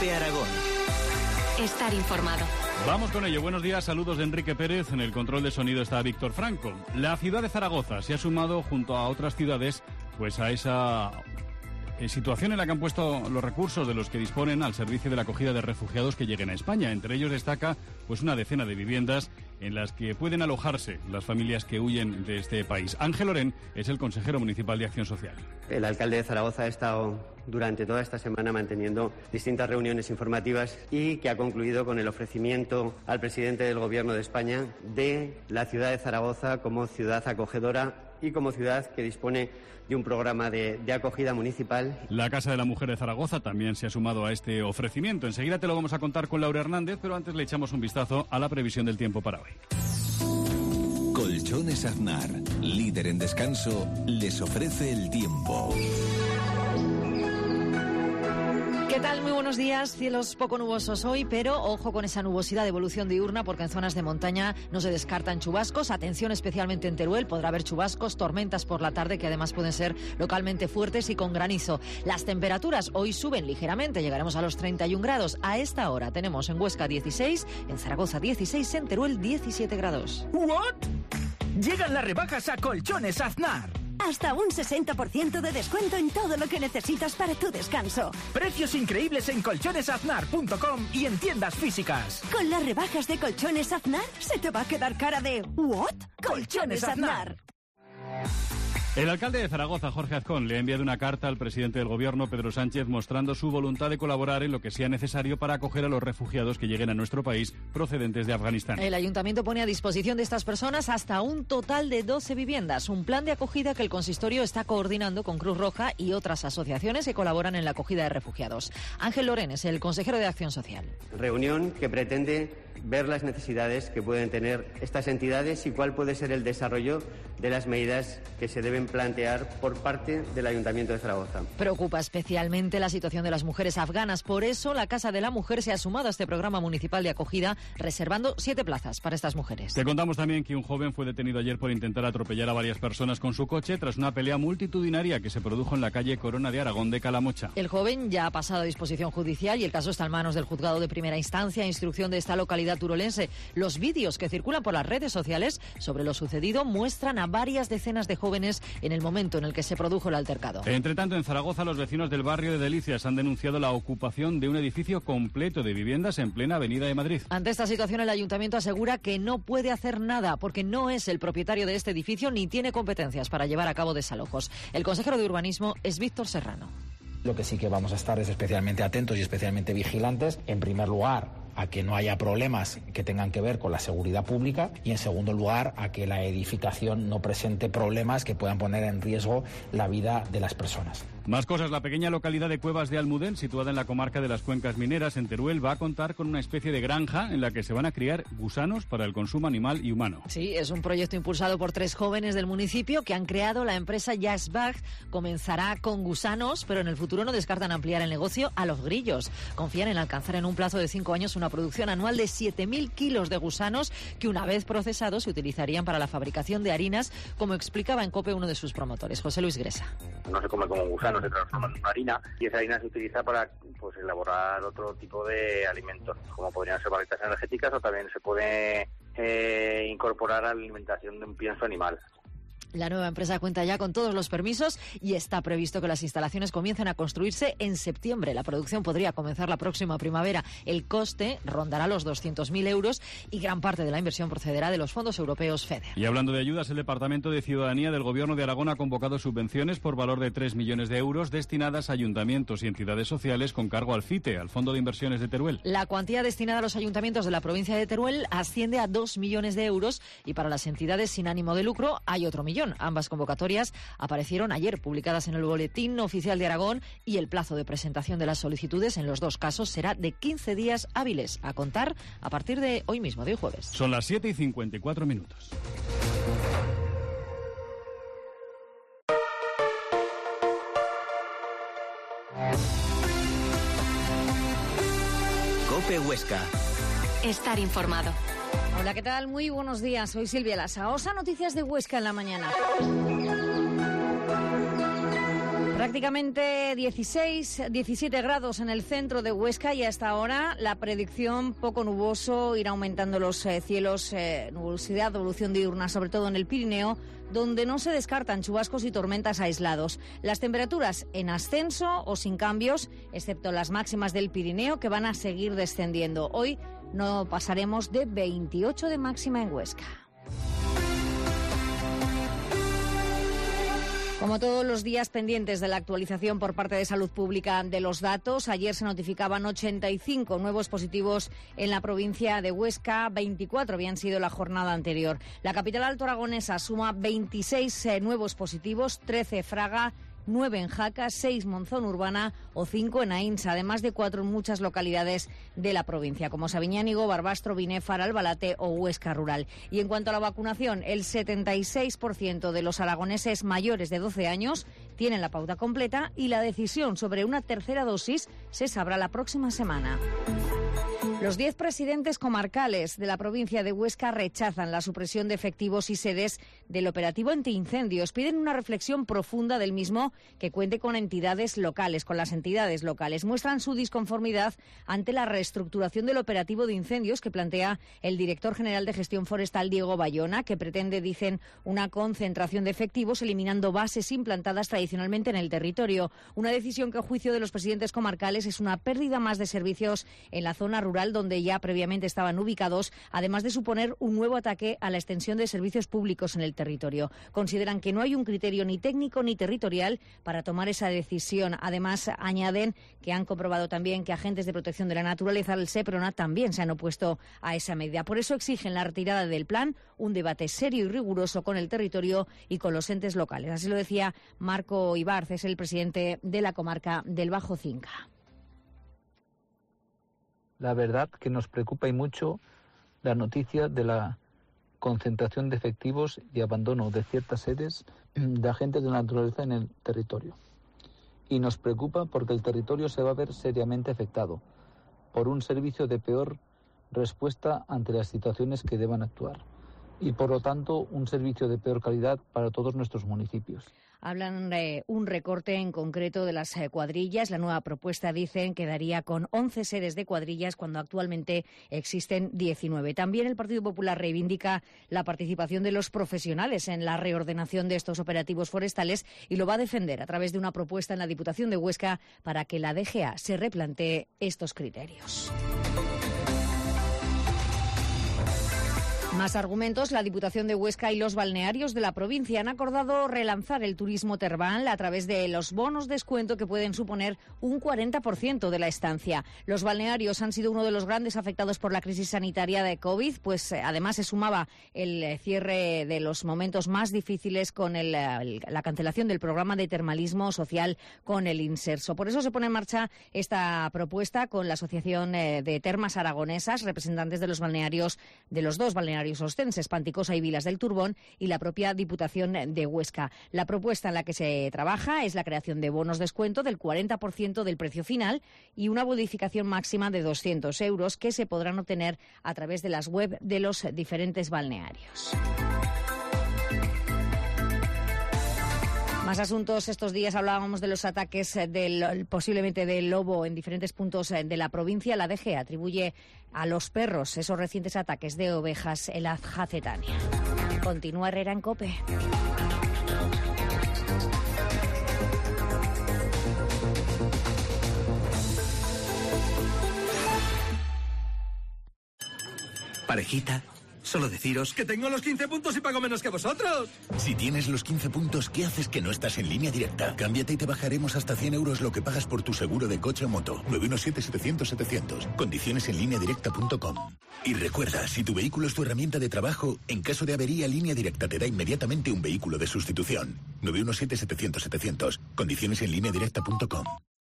Cope Aragón. Estar informado. Vamos con ello. Buenos días, saludos de Enrique Pérez. En el control de sonido está Víctor Franco. La ciudad de Zaragoza se ha sumado junto a otras ciudades pues a esa situación en la que han puesto los recursos de los que disponen al servicio de la acogida de refugiados que lleguen a España. Entre ellos destaca pues una decena de viviendas en las que pueden alojarse las familias que huyen de este país. Ángel Lorén es el consejero municipal de Acción Social. El alcalde de Zaragoza ha estado durante toda esta semana manteniendo distintas reuniones informativas y que ha concluido con el ofrecimiento al presidente del Gobierno de España de la ciudad de Zaragoza como ciudad acogedora y como ciudad que dispone de un programa de acogida municipal. La Casa de la Mujer de Zaragoza también se ha sumado a este ofrecimiento. Enseguida te lo vamos a contar con Laura Hernández, pero antes le echamos un vistazo a la previsión del tiempo para hoy. Colchones Aznar, líder en descanso, les ofrece el tiempo. ¿Qué tal? Muy buenos días. Cielos poco nubosos hoy, pero ojo con esa nubosidad de evolución diurna porque en zonas de montaña no se descartan chubascos. Atención especialmente en Teruel, podrá haber chubascos, tormentas por la tarde que además pueden ser localmente fuertes y con granizo. Las temperaturas hoy suben ligeramente, llegaremos a los 31 grados. A esta hora tenemos en Huesca 16, en Zaragoza 16, en Teruel 17 grados. ¿What? Llegan las rebajas a Colchones Aznar. Hasta un 60% de descuento en todo lo que necesitas para tu descanso. Precios increíbles en colchonesaznar.com y en tiendas físicas. Con las rebajas de Colchones Aznar, se te va a quedar cara de ¿what? Colchones Aznar. El alcalde de Zaragoza, Jorge Azcón, le ha enviado una carta al presidente del Gobierno, Pedro Sánchez, mostrando su voluntad de colaborar en lo que sea necesario para acoger a los refugiados que lleguen a nuestro país procedentes de Afganistán. El ayuntamiento pone a disposición de estas personas hasta un total de 12 viviendas, un plan de acogida que el consistorio está coordinando con Cruz Roja y otras asociaciones que colaboran en la acogida de refugiados. Ángel Lorén es el consejero de Acción Social. Reunión que pretende ver las necesidades que pueden tener estas entidades y cuál puede ser el desarrollo de las medidas que se deben plantear por parte del Ayuntamiento de Zaragoza. Preocupa especialmente la situación de las mujeres afganas. Por eso, la Casa de la Mujer se ha sumado a este programa municipal de acogida, reservando 7 plazas para estas mujeres. Te contamos también que un joven fue detenido ayer por intentar atropellar a varias personas con su coche tras una pelea multitudinaria que se produjo en la calle Corona de Aragón de Calamocha. El joven ya ha pasado a disposición judicial y el caso está en manos del juzgado de primera instancia a instrucción de esta localidad turolense. Los vídeos que circulan por las redes sociales sobre lo sucedido muestran a varias decenas de jóvenes en el momento en el que se produjo el altercado. Entre tanto, en Zaragoza, los vecinos del barrio de Delicias han denunciado la ocupación de un edificio completo de viviendas en plena avenida de Madrid. Ante esta situación, el ayuntamiento asegura que no puede hacer nada porque no es el propietario de este edificio ni tiene competencias para llevar a cabo desalojos. El consejero de Urbanismo es Víctor Serrano. Lo que sí que vamos a estar es especialmente atentos y especialmente vigilantes, en primer lugar, a que no haya problemas que tengan que ver con la seguridad pública y, en segundo lugar, a que la edificación no presente problemas que puedan poner en riesgo la vida de las personas. Más cosas. La pequeña localidad de Cuevas de Almudén, situada en la comarca de las Cuencas Mineras, en Teruel, va a contar con una especie de granja en la que se van a criar gusanos para el consumo animal y humano. Sí, es un proyecto impulsado por 3 jóvenes del municipio que han creado la empresa Jazzbag. Comenzará con gusanos, pero en el futuro no descartan ampliar el negocio a los grillos. Confían en alcanzar en un plazo de 5 años una producción anual de 7.000 kilos de gusanos que, una vez procesados, se utilizarían para la fabricación de harinas, como explicaba en COPE uno de sus promotores, José Luis Gresa. No se come como un gusano, se transforma en una harina y esa harina se utiliza para elaborar otro tipo de alimentos, como podrían ser barritas energéticas, o también se puede incorporar a la alimentación de un pienso animal. La nueva empresa cuenta ya con todos los permisos y está previsto que las instalaciones comiencen a construirse en septiembre. La producción podría comenzar la próxima primavera. El coste rondará los 200.000 euros y gran parte de la inversión procederá de los fondos europeos FEDER. Y hablando de ayudas, el Departamento de Ciudadanía del Gobierno de Aragón ha convocado subvenciones por valor de 3 millones de euros destinadas a ayuntamientos y entidades sociales con cargo al FITE, al Fondo de Inversiones de Teruel. La cuantía destinada a los ayuntamientos de la provincia de Teruel asciende a 2 millones de euros y para las entidades sin ánimo de lucro hay otro millón. Ambas convocatorias aparecieron ayer, publicadas en el Boletín Oficial de Aragón, y el plazo de presentación de las solicitudes en los 2 casos será de 15 días hábiles, a contar a partir de hoy mismo, de hoy jueves. Son las 7:54 minutos. Cope Huesca. Estar informado. Hola, ¿qué tal? Muy buenos días. Soy Silvia Lasaosa. Noticias de Huesca en la mañana. Prácticamente 17 grados en el centro de Huesca y hasta ahora la predicción poco nuboso, irá aumentando los cielos, nubosidad, evolución diurna, sobre todo en el Pirineo, donde no se descartan chubascos y tormentas aislados. Las temperaturas en ascenso o sin cambios, excepto las máximas del Pirineo, que van a seguir descendiendo. Hoy no pasaremos de 28 de máxima en Huesca. Como todos los días, pendientes de la actualización por parte de Salud Pública de los datos. Ayer se notificaban 85 nuevos positivos en la provincia de Huesca, 24 habían sido la jornada anterior. La capital altoaragonesa suma 26 nuevos positivos, 13 Fraga, 9 en Jaca, 6 Monzón Urbana o 5 en Aínsa, además de 4 en muchas localidades de la provincia, como Sabiñánigo, Barbastro, Binéfar, Albalate o Huesca Rural. Y en cuanto a la vacunación, el 76% de los aragoneses mayores de 12 años tienen la pauta completa y la decisión sobre una tercera dosis se sabrá la próxima semana. Los 10 presidentes comarcales de la provincia de Huesca rechazan la supresión de efectivos y sedes del operativo antiincendios. Piden una reflexión profunda del mismo que cuente con entidades locales, con las entidades locales. Muestran su disconformidad ante la reestructuración del operativo de incendios que plantea el director general de Gestión Forestal, Diego Bayona, que pretende, dicen, una concentración de efectivos eliminando bases implantadas tradicionalmente en el territorio. Una decisión que, a juicio de los presidentes comarcales, es una pérdida más de servicios en la zona rural donde ya previamente estaban ubicados, además de suponer un nuevo ataque a la extensión de servicios públicos en el territorio. Consideran que no hay un criterio ni técnico ni territorial para tomar esa decisión. Además, añaden que han comprobado también que agentes de protección de la naturaleza, el SEPRONA, también se han opuesto a esa medida. Por eso exigen la retirada del plan, un debate serio y riguroso con el territorio y con los entes locales. Así lo decía Marco Ibarz, es el presidente de la comarca del Bajo Cinca. La verdad que nos preocupa y mucho la noticia de la concentración de efectivos y abandono de ciertas sedes de agentes de la naturaleza en el territorio. Y nos preocupa porque el territorio se va a ver seriamente afectado por un servicio de peor respuesta ante las situaciones que deban actuar y, por lo tanto, un servicio de peor calidad para todos nuestros municipios. Hablan de un recorte en concreto de las cuadrillas. La nueva propuesta, dicen, quedaría con 11 sedes de cuadrillas cuando actualmente existen 19. También el Partido Popular reivindica la participación de los profesionales en la reordenación de estos operativos forestales y lo va a defender a través de una propuesta en la Diputación de Huesca para que la DGA se replantee estos criterios. Más argumentos. La Diputación de Huesca y los balnearios de la provincia han acordado relanzar el turismo termal a través de los bonos descuento que pueden suponer un 40% de la estancia. Los balnearios han sido uno de los grandes afectados por la crisis sanitaria de COVID, pues además se sumaba el cierre de los momentos más difíciles con la cancelación del programa de termalismo social con el Inserso. Por eso se pone en marcha esta propuesta con la Asociación de Termas Aragonesas, representantes de los balnearios, de los dos balnearios ostenses, Panticosa y Vilas del Turbón, y la propia Diputación de Huesca. La propuesta en la que se trabaja es la creación de bonos descuento del 40% del precio final y una bonificación máxima de 200 euros que se podrán obtener a través de las web de los diferentes balnearios. Más asuntos. Estos días hablábamos de los ataques posiblemente del lobo en diferentes puntos de la provincia. La DGA atribuye a los perros esos recientes ataques de ovejas en la Jacetania. Continúa Herrera en COPE. Parejita, solo deciros que tengo los 15 puntos y pago menos que vosotros. Si tienes los 15 puntos, ¿qué haces que no estás en Línea Directa? Cámbiate y te bajaremos hasta 100 euros lo que pagas por tu seguro de coche o moto. 917-700-700. Condiciones en lineadirecta.com. Y recuerda, si tu vehículo es tu herramienta de trabajo, en caso de avería, Línea Directa te da inmediatamente un vehículo de sustitución. 917-700-700. Condiciones en lineadirecta.com.